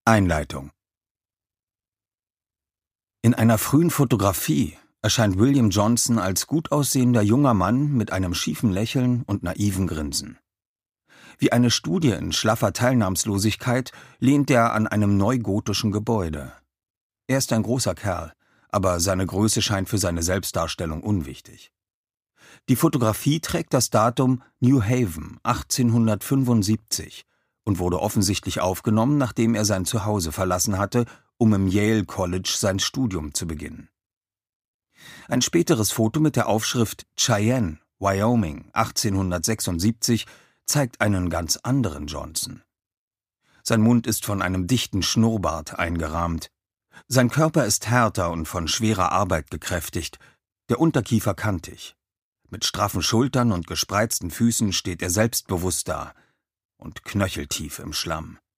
Einleitung. In einer frühen Fotografie erscheint William Johnson als gut aussehender junger Mann mit einem schiefen Lächeln und naiven Grinsen. Wie eine Studie in schlaffer Teilnahmslosigkeit lehnt er an einem neugotischen Gebäude. Er ist ein großer Kerl, aber seine Größe scheint für seine Selbstdarstellung unwichtig. Die Fotografie trägt das Datum New Haven 1875 und wurde offensichtlich aufgenommen, nachdem er sein Zuhause verlassen hatte, um im Yale College sein Studium zu beginnen. Ein späteres Foto mit der Aufschrift Cheyenne, Wyoming 1876 zeigt einen ganz anderen Johnson. Sein Mund ist von einem dichten Schnurrbart eingerahmt. Sein Körper ist härter und von schwerer Arbeit gekräftigt, der Unterkiefer kantig. Mit straffen Schultern und gespreizten Füßen steht er selbstbewusst da und knöcheltief im Schlamm.